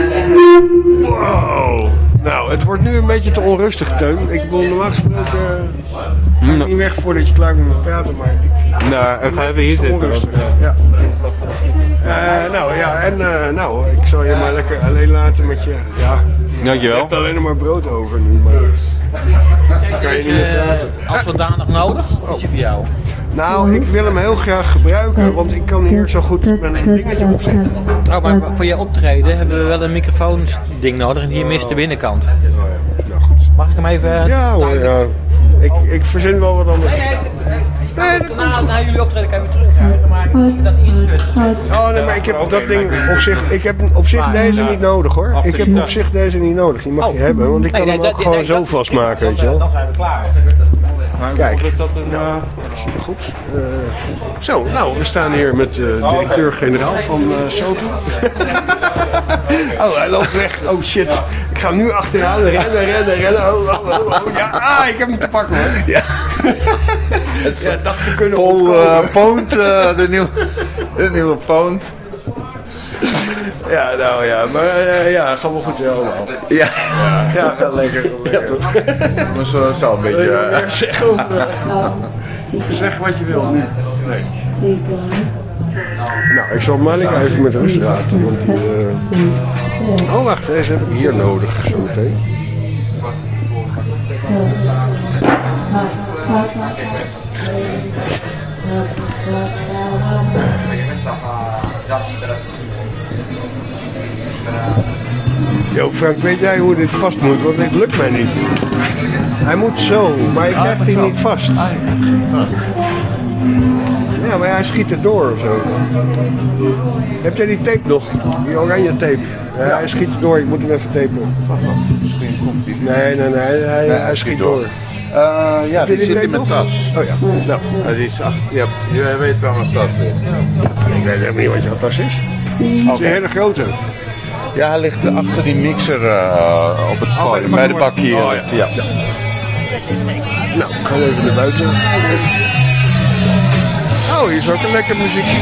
Speaker 4: Wow. Nou, het wordt nu een beetje te onrustig, Teun. Ik bedoel, normaal gesproken... Uh, ik ga niet weg voordat je klaar bent met praten, maar... Ik,
Speaker 9: nou, ik ga even hier zitten.
Speaker 4: Ja. Uh, nou ja, en uh, nou, ik zal je maar lekker alleen laten met je... Ja,
Speaker 9: dankjewel.
Speaker 4: Je hebt alleen nog maar brood over nu, maar... Kan je niet meer praten.
Speaker 10: Als zodanig nodig, is hij voor jou?
Speaker 4: Nou, ik wil hem heel graag gebruiken, want ik kan hier zo goed mijn dingetje opzetten.
Speaker 10: Oh, maar voor je optreden hebben we wel een microfoonding nodig en hier mist de binnenkant.
Speaker 4: Oh ja, nou goed.
Speaker 10: Mag ik hem even...
Speaker 4: Ja hoor, ja. Ik, ik verzin wel wat anders.
Speaker 10: Nee, nee, nee. nee dat na, na jullie optreden kan je weer terugkrijgen, maar dat insert.
Speaker 4: Oh nee, maar ik heb dat ding op zich, ik heb op zich deze niet nodig hoor. Ik heb op zich deze niet nodig, die mag je hebben, want ik kan hem ook gewoon zo vastmaken, weet je wel.
Speaker 10: Dan zijn we klaar.
Speaker 4: Kijk, nou, goed. Uh, zo, nou, we staan hier met de uh, directeur-generaal van uh, Soto. Oh, hij loopt weg. Oh shit. Ik ga hem nu achteraan. Rennen, rennen, rennen. Oh, oh, oh, oh. Ja, ah, ik heb hem te pakken hoor. Ja. Het ja, dacht te kunnen
Speaker 8: Paul, uh, Pound, uh, de, nieuwe, de nieuwe Pound.
Speaker 4: Ja, nou ja, maar uh, ja, gaan we goed allemaal.
Speaker 8: Ja,
Speaker 4: ja, ja lekker. lekker.
Speaker 8: Ja, toch? Maar zo, zo een beetje...
Speaker 4: Uh, zeg, over, uh, zeg wat je wil nu. Nee. Nou, ik zal Malika even met rust laten, want die... Uh... Oh, wacht, deze heb ik hier nodig, zo meteen. Yo, Frank, weet jij hoe dit vast moet? Want dit lukt mij niet. Hij moet zo, maar ik krijg die niet vast. Ja, maar hij schiet er door of zo. Heb jij die tape nog? Die oranje tape. Ja, hij schiet er door, ik moet hem even tapen.
Speaker 8: Misschien komt hij.
Speaker 4: Nee, nee, nee, hij, hij, hij schiet door.
Speaker 8: Uh, ja, die, die zit in mijn tas.
Speaker 4: Oh ja, nou.
Speaker 8: Uh, die is achter, ja, jij weet waar mijn tas ligt.
Speaker 4: Ik weet helemaal niet wat jouw tas is. Het is een hele grote.
Speaker 8: Ja, hij ligt achter die mixer uh, op het oh, bij, de bij de bak hier. Oh, ja. Ja. Ja.
Speaker 4: Nou, we gaan even naar buiten. Oh, hier is ook een lekker muziekje.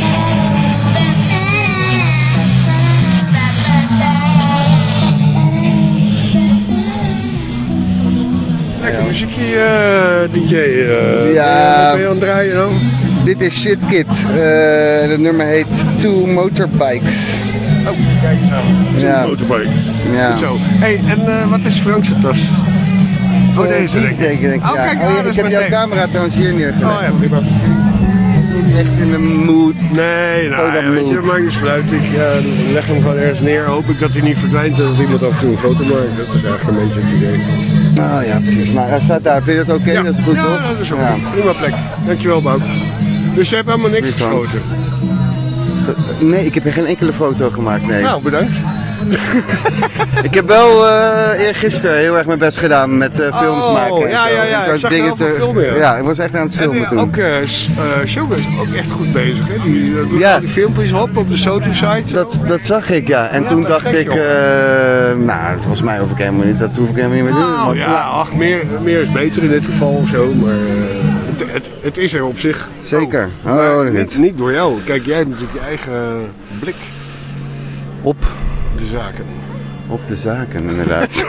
Speaker 4: Lekker ja. muziekje, uh, D J. Uh,
Speaker 11: ja,
Speaker 4: ben je aan het draaien dan?
Speaker 11: Dit is Shit Kid. Uh, het nummer heet Two Motorbikes.
Speaker 4: Oh, kijk eens aan. Two ja. motorbikes.
Speaker 11: Ja.
Speaker 4: Zo. Hey, en uh, wat is Frank's tas? Oh, deze denk ik.
Speaker 11: Zeker, denk ik.
Speaker 4: Oh,
Speaker 11: ja.
Speaker 4: kijk,
Speaker 11: oh,
Speaker 4: ah,
Speaker 11: ik heb jouw camera trouwens hier neergelegd.
Speaker 4: Oh ja, prima.
Speaker 11: Niet echt in de mood.
Speaker 4: Nee, nou, ja, weet je, dat maakt niet fluit. Ik uh, leg hem gewoon ergens neer. Hoop ik dat hij niet verdwijnt en dat iemand af en toe een foto maakt. Dat is eigenlijk een beetje het idee.
Speaker 11: Nou ja, precies. Nou, hij staat daar. Vind je dat oké? Okay?
Speaker 4: Ja.
Speaker 11: Dat is goed,
Speaker 4: ja,
Speaker 11: toch?
Speaker 4: Ja, dat is oké. Ja. Prima plek. Dankjewel, Bouk. Dus je hebt helemaal niks geschoten?
Speaker 11: Nee, ik heb geen enkele foto gemaakt, nee.
Speaker 4: Nou, bedankt.
Speaker 11: Ik heb wel uh, eergisteren heel erg mijn best gedaan met uh, films
Speaker 4: oh,
Speaker 11: maken.
Speaker 4: Ja, ja, ja. Ik zag dingen te filmen. Ja.
Speaker 11: ja, ik was echt aan het filmen
Speaker 4: en, uh,
Speaker 11: toen.
Speaker 4: Ook uh, Shogun is ook echt goed bezig, hè? Die, die doet ja. al die filmpjes op op de Soto-site.
Speaker 11: Dat, dat zag ik, ja. En ja, toen dacht ik, uh, nou, volgens mij hoef ik helemaal niet, dat hoef ik helemaal niet meer te doen.
Speaker 4: Nou ja, ach, meer, meer is beter in dit geval of zo, maar uh, het, het, het is er op zich.
Speaker 11: Zeker.
Speaker 4: Oh,
Speaker 11: oh,
Speaker 4: maar niet, niet door jou. Kijk, jij hebt natuurlijk je eigen blik
Speaker 11: op
Speaker 4: de zaken.
Speaker 11: Op de zaken, inderdaad.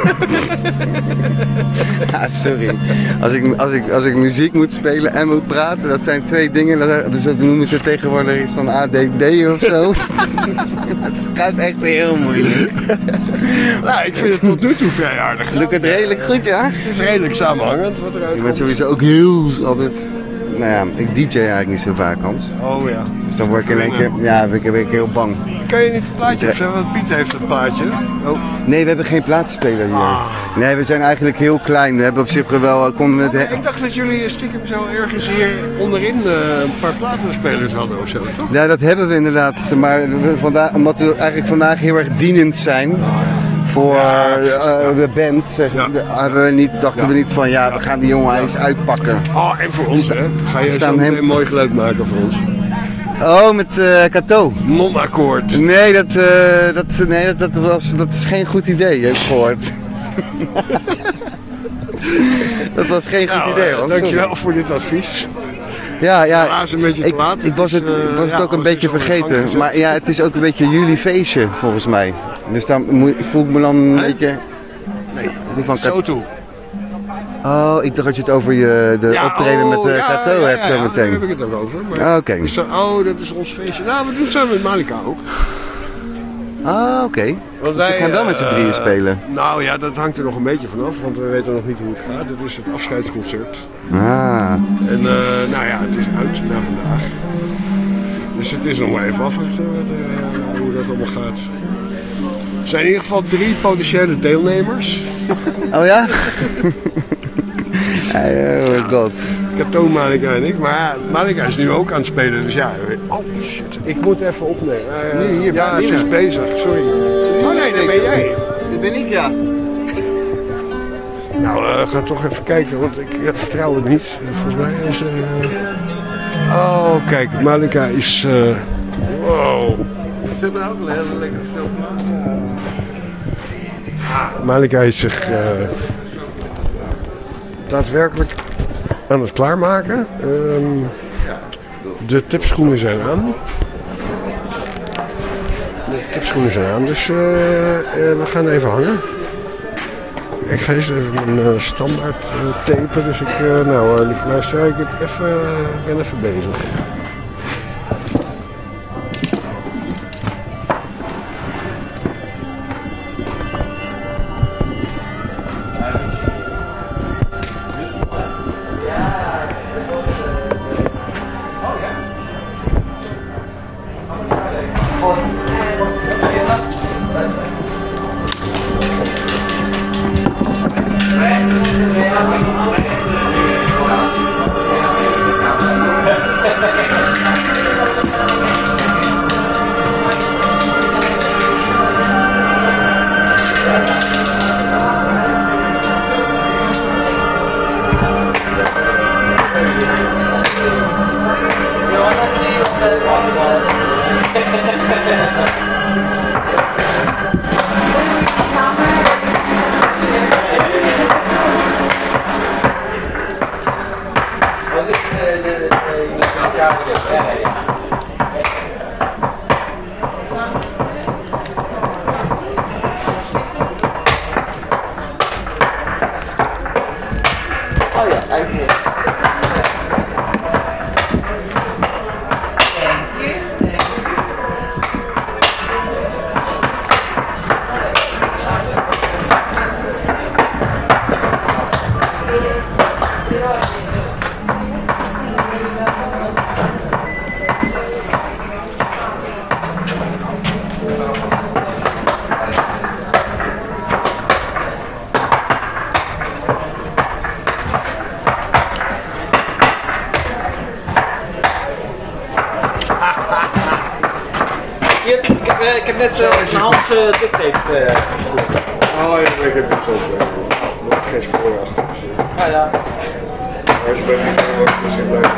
Speaker 11: Ja, sorry. Als ik, als, ik, als ik muziek moet spelen en moet praten, dat zijn twee dingen. Dat, dus dat noemen ze tegenwoordig iets van A D D of zo. Het gaat echt heel moeilijk.
Speaker 4: Nou, ik vind het tot nu toe vrij aardig.
Speaker 11: Lukt het redelijk goed, ja?
Speaker 4: Het is redelijk samenhangend wat eruit komt.
Speaker 11: Ik ben sowieso ook heel altijd... Nou ja, ik D J eigenlijk niet zo vaak, Hans.
Speaker 4: Oh ja.
Speaker 11: Dus dan word ik in één keer... Ja, dan ben ik heel bang.
Speaker 4: Kan je niet het plaatje opzetten? Want Piet heeft het plaatje. Oh.
Speaker 11: Nee, we hebben geen plaatspeler hier. Ah. Nee, we zijn eigenlijk heel klein. We hebben op zich wel... Konden
Speaker 4: oh, het... Ik dacht dat jullie stiekem zo ergens hier onderin uh, een paar platenspelers hadden of zo, toch?
Speaker 11: Ja, dat hebben we inderdaad. Maar we vandaag, omdat we eigenlijk vandaag heel erg dienend zijn... Voor ja, uh, de band zeg, ja. hebben we niet, dachten ja. we niet van ja, we gaan die jongen eens uitpakken.
Speaker 4: Oh, en voor ons, Sta hè? Ga je zo hem... een mooi geluid maken voor ons?
Speaker 11: Oh, met uh, Kato.
Speaker 4: Non-akkoord.
Speaker 11: Nee, dat, uh, dat, nee dat, dat, was, dat is geen goed idee, heb ik gehoord. Dat was geen goed
Speaker 4: nou,
Speaker 11: idee, hoor.
Speaker 4: Dankjewel voor dit advies.
Speaker 11: Ja, ja.
Speaker 4: Helaas een beetje te
Speaker 11: ik,
Speaker 4: laat.
Speaker 11: ik was het, uh, was het ja, ook een beetje vergeten. Maar ja, het is ook een beetje jullie feestje, volgens mij. Dus dan voel ik me dan een He? beetje...
Speaker 4: Nee,
Speaker 11: die van
Speaker 4: Soto.
Speaker 11: Oh, ik dacht dat je het over je, de ja, optreden oh, met de ja, Kato ja, hebt
Speaker 4: ja,
Speaker 11: zo
Speaker 4: ja,
Speaker 11: meteen.
Speaker 4: daar heb ik het ook over.
Speaker 11: Ah, oké.
Speaker 4: Okay. Oh, dat is ons feestje. Nou, we doen het samen met Malika ook.
Speaker 11: Ah, oké. Okay. Dus we gaan wel met z'n drieën spelen.
Speaker 4: Uh, nou ja, dat hangt er nog een beetje vanaf, want we weten nog niet hoe het gaat. Het is het afscheidsconcert.
Speaker 11: Ah.
Speaker 4: En uh, nou ja, het is uit na vandaag. Dus het is nog maar even afwachten uh, hoe dat allemaal gaat. Er zijn in ieder geval drie potentiële deelnemers.
Speaker 11: Oh ja? Oh my god.
Speaker 4: Kato, Malika en ik. Maar ja, Malika is nu ook aan het spelen, dus ja. Oh shit, ik moet even opnemen. Uh, nu, hier, ja, ze is bezig, sorry. Oh nee, dat ben jij.
Speaker 11: Dat ben ik, ja.
Speaker 4: Nou, uh, ga toch even kijken, want ik uh, vertrouw het niet. Volgens mij is... Uh... Oh, kijk, Malika is... Uh... Wow.
Speaker 9: Ze hebben ook een hele lekkere film gemaakt.
Speaker 4: Malika is zich uh, daadwerkelijk aan het klaarmaken. Um, de tipschoenen zijn aan. De tipschoenen zijn aan, dus uh, uh, we gaan even hangen. Ik ga eens even mijn uh, standaard uh, tapen, dus ik, uh, nou uh, lieve luisteraar, ik, heb even, uh, ik ben even bezig.
Speaker 10: net uh, een half uh, duct tape. Uh,
Speaker 4: oh ja, ik heb het ook. Dat is geen spoor achter.
Speaker 10: Ja, ja.
Speaker 4: Maar ze blijven niet zo lang, dus ik blijf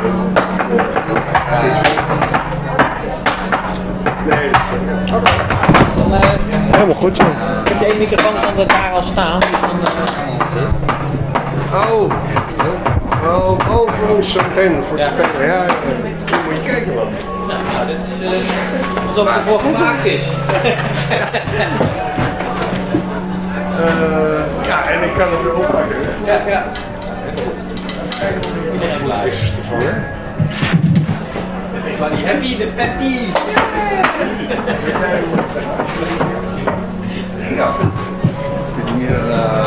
Speaker 4: nee, dat is
Speaker 10: dan, uh,
Speaker 4: helemaal goed zo.
Speaker 10: Heb je één microfoon van dat daar al staan? Dus dan, uh...
Speaker 4: Oh. Oh, oh, voor ons zo meteen, voor het ja. spelen. Ja, ja. Moet je kijken man.
Speaker 10: Nou, nou dit is uh, alsof het ervoor gemaakt is.
Speaker 4: uh, ja, en ik kan het weer oppakken.
Speaker 10: Ja, ja.
Speaker 4: Iedereen luistert ervan, hè?
Speaker 10: Everybody happy, the happy!
Speaker 2: Ja, hier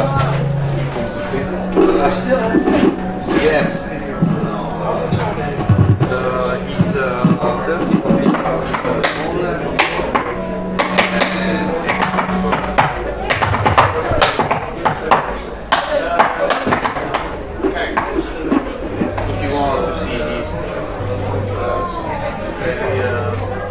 Speaker 2: uh, stil. Yes. Uh, he's uh, thirty for me. If you want to see these, very, uh,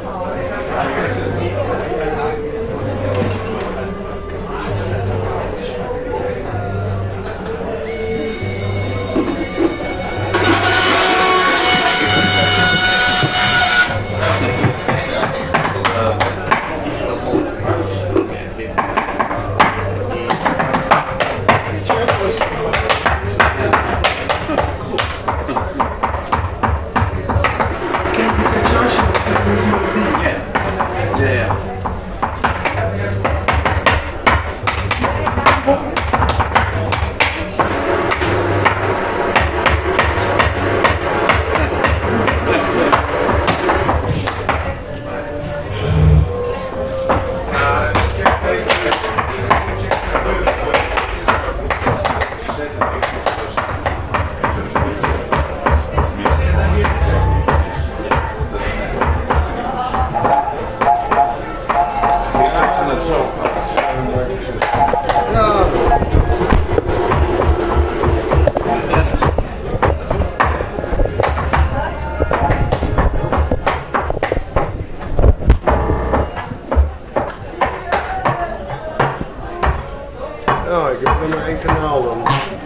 Speaker 4: Oh, ik heb er maar één kanaal dan.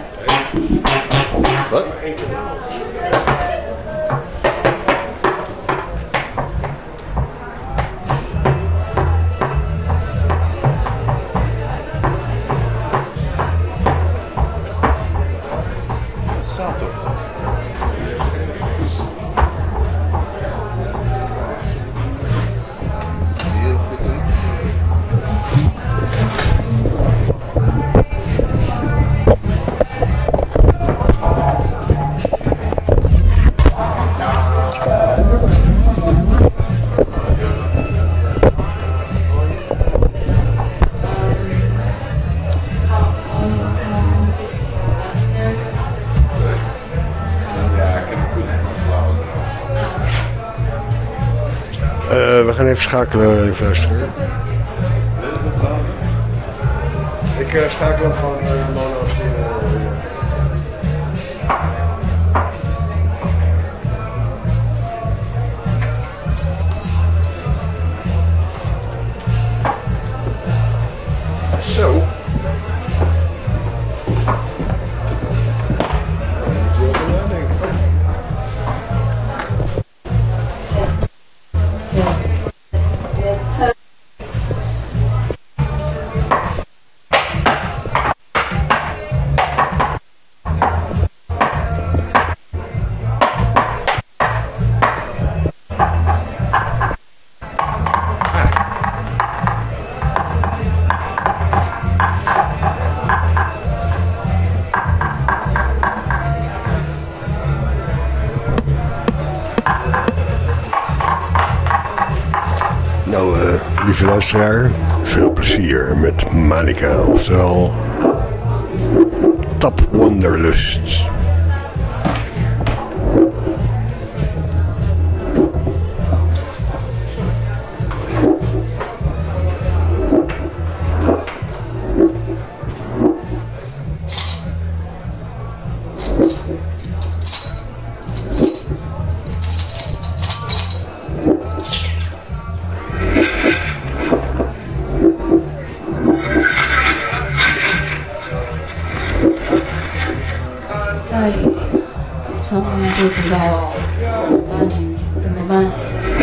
Speaker 8: Wat?
Speaker 4: Maar één kanaal.
Speaker 8: Zat toch? Heel goed doen.
Speaker 4: Uh, we gaan even schakelen, even luisteren. Ik uh, schakel van uh, mono stereo. Zo. Nou, uh, lieve luisteraar, veel plezier met Manica, oftewel Top Wanderlust.
Speaker 12: 在上不知道怎么办，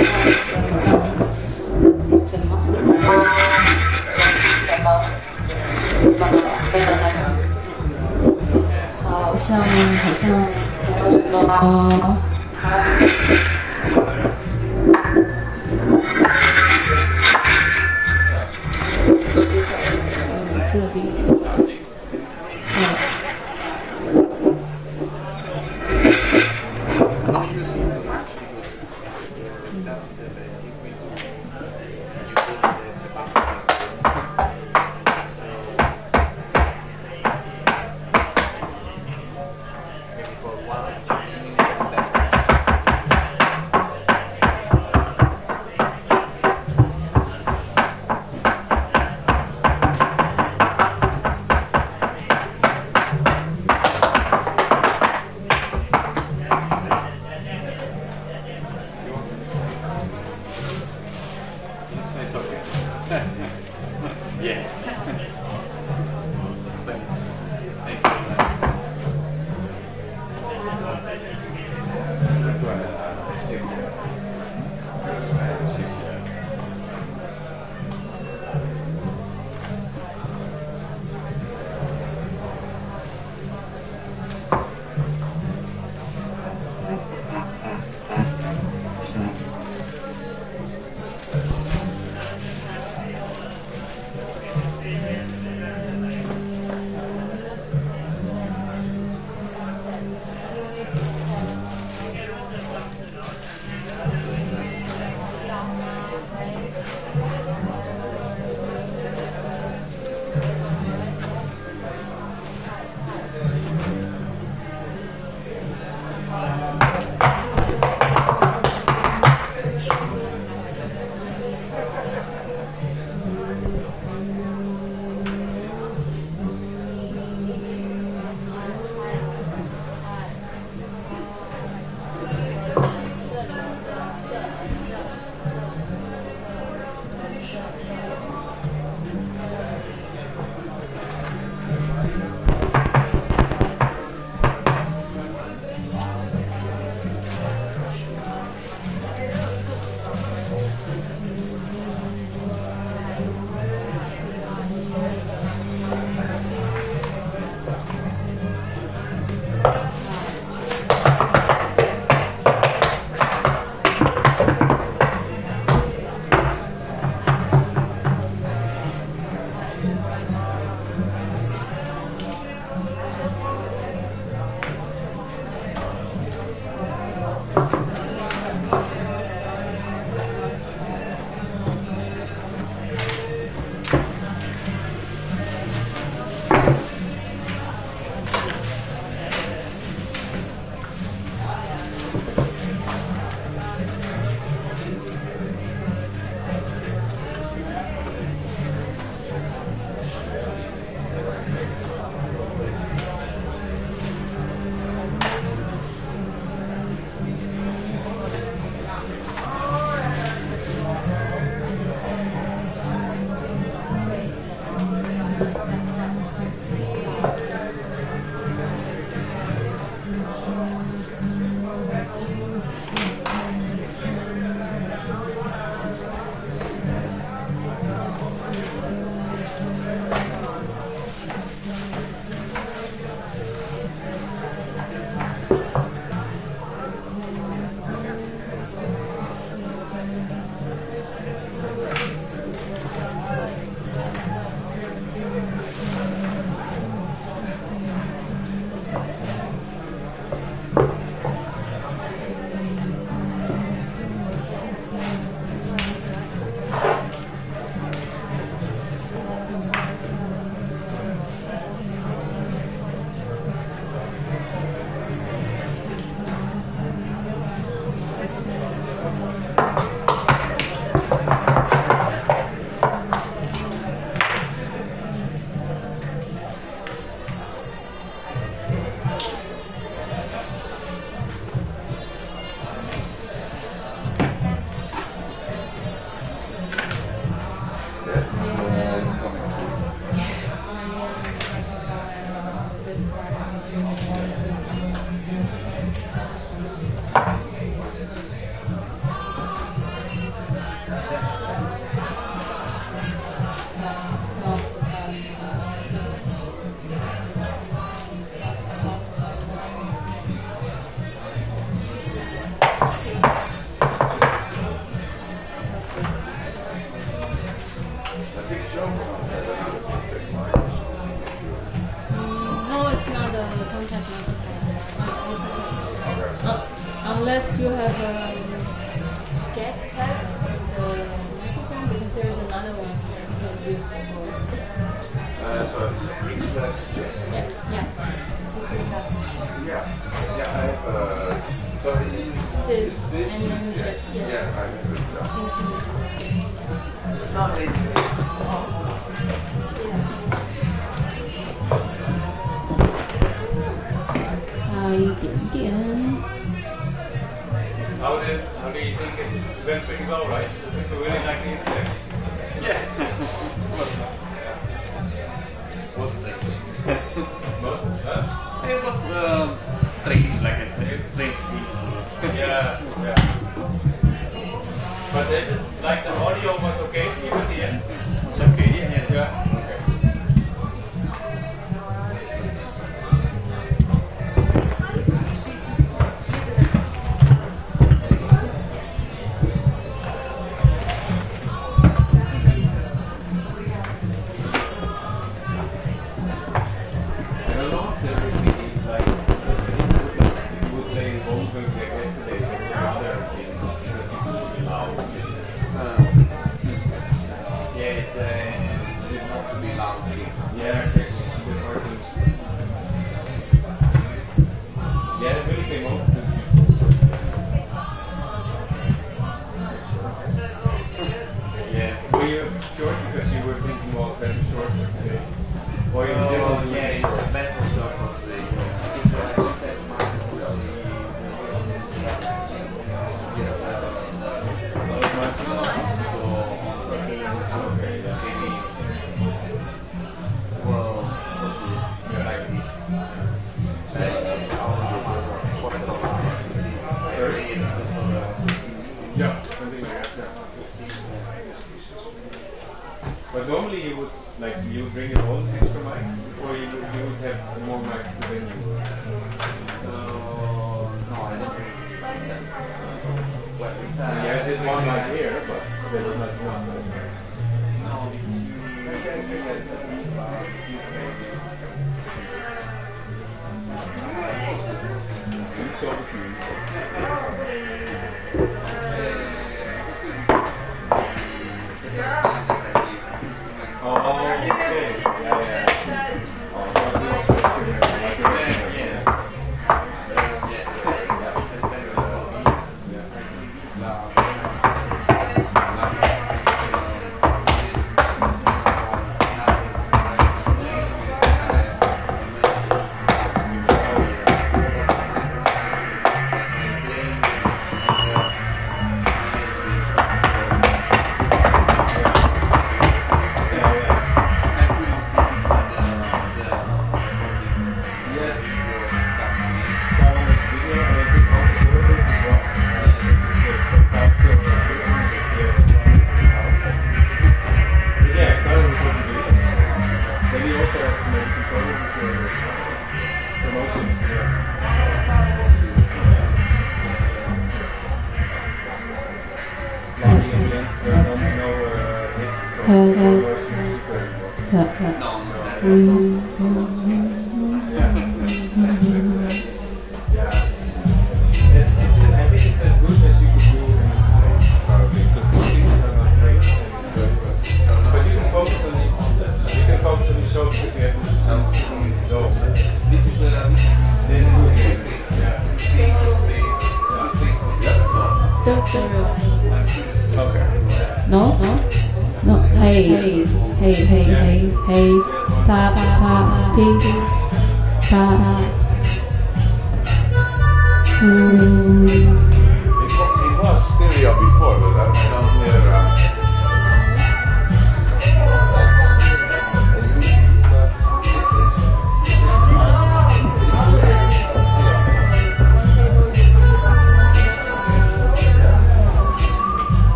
Speaker 12: 怎么办？怎么怎么怎么怎么？好像好像没有什么。这里，嗯。 unless you have a get tag the microphone, because there's another one that you can use for.
Speaker 8: Uh, so it's
Speaker 12: yeah, yeah.
Speaker 8: Yeah, yeah, I have. Uh, so it's
Speaker 12: this,
Speaker 8: this,
Speaker 12: and then
Speaker 8: yeah,
Speaker 12: check, yes.
Speaker 8: yeah, I have it.
Speaker 9: How did how do you think it went pretty well, right? People really like the insects.
Speaker 2: Yeah. Was strange.
Speaker 9: Most of that?
Speaker 2: It was um, strange, like I said, strange feeling.
Speaker 9: Yeah, yeah. But is it like the audio was okay for you at the end?
Speaker 2: It's okay, yeah, yeah.
Speaker 9: Yeah. But normally you would, like, you would bring your own extra mics, or you would, you would have more mics to bring you?
Speaker 2: Uh, no, I don't think well, with, uh,
Speaker 9: yeah, there's one mic here, but there was not enough.
Speaker 2: No,
Speaker 9: Each of the keys. Oh, okay. Yeah, yeah. Oh, so it's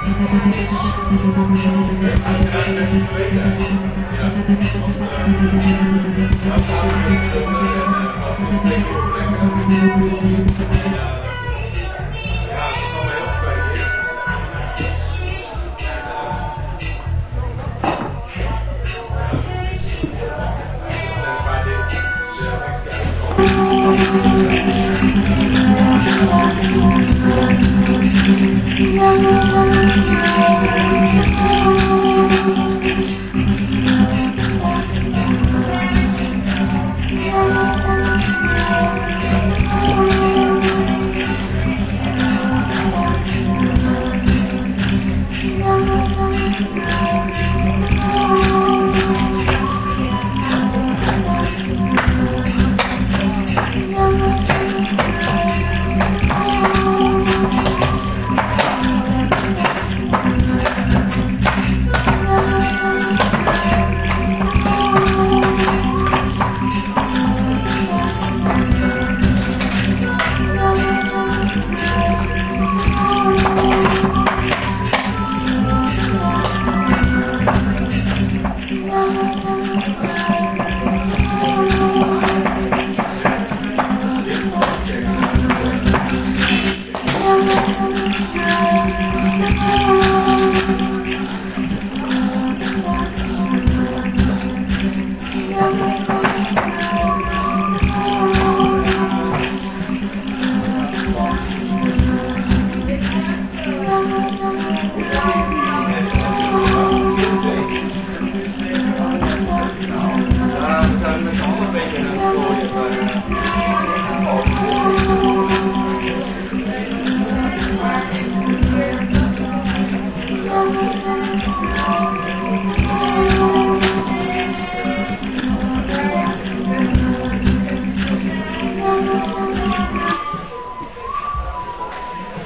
Speaker 12: Thank you.